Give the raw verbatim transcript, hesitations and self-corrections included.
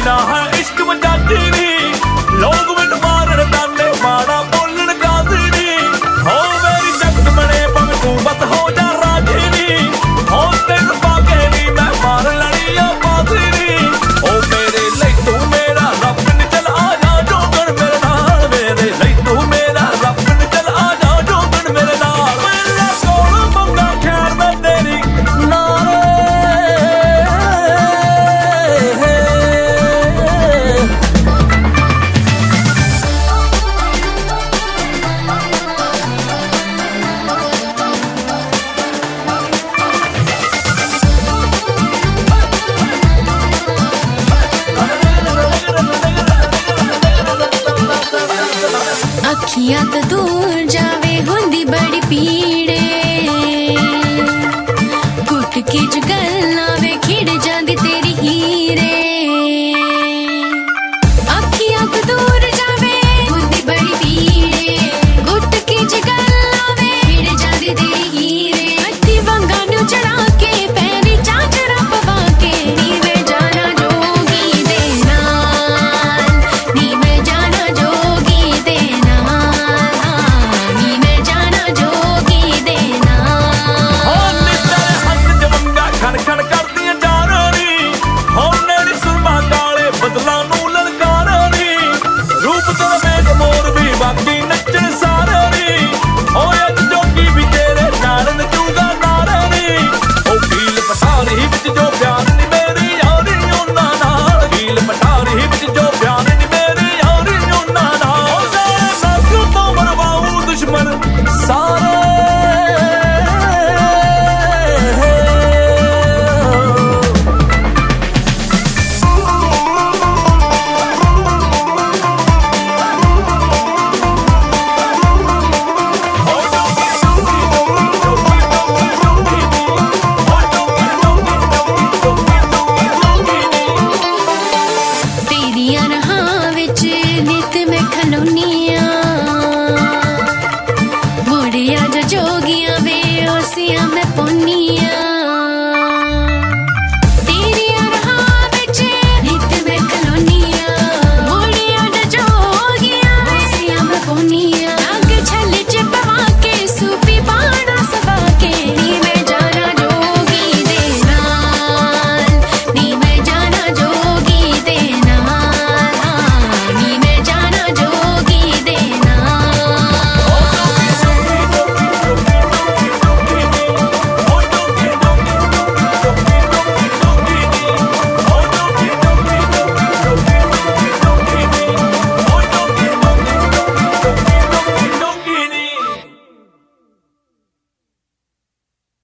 ना है इश्क मजाकी नी लोग मैनू मारन ताने माड़ा बोलन गांधी नी हो मेरी जगत बने पग तू बस हो जा राजी नी हो तेन पाके नी मैं मार लड़ी आ बाजी नी ओ मेरे लिए तू मेरा रब नी चल आ जा जोगन मेरे नाल मेरे लिए तू मेरा रब नी चल आ जा जोगन मेरे नाल मेरा कोल मंगा खैर मैं तेरी नाल अखियां तो दूर जावे होंदी बड़ी पीड़े कुट के जुगा